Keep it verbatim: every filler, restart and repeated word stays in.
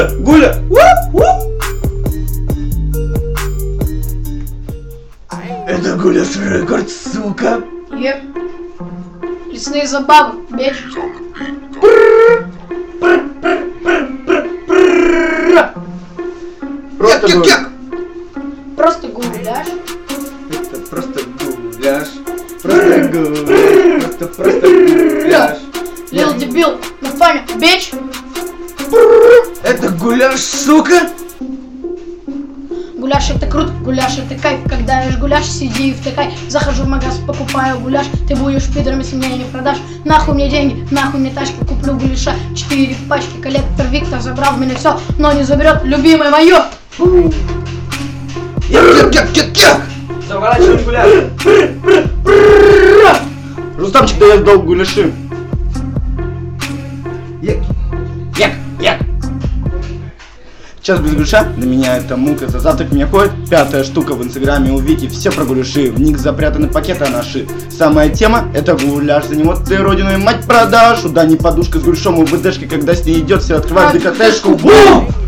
Гуля! Это Гуляш Рекорд, сука! Еп. Лесные забавы, бич. Просто Як, як, як? Просто гуляш. Это просто гуляш. Просто гуляш. Просто, просто гуляш. Лил дебил, на память, бич. Это гуляш, сука! Гуляш это круто, гуляш это кайф. Когда ешь гуляш, сиди и втыкай. Захожу в магаз, покупаю гуляш. Ты будешь пидором, если меня не продашь. Нахуй мне деньги, нахуй мне тачки. Куплю гуляша, четыре пачки. Коллектор Виктор забрал в меня все, но не заберет любимое мое. Як, як, як, як, як? Заворачиваем гуляш. Рустамчик дает долг гуляши. Як, як, як? Сейчас без гуляша, для меня это мука. За завтрак меня ходит пятая штука в инстаграме у Вики. Все про гуляши, в них запрятаны пакеты анаши. Самая тема это гуляш. За него ты родину и мать продашь. Уда не подушка с гуляшом у ВДшки. Когда с ней идет, все открывают ДКТшку. Бум!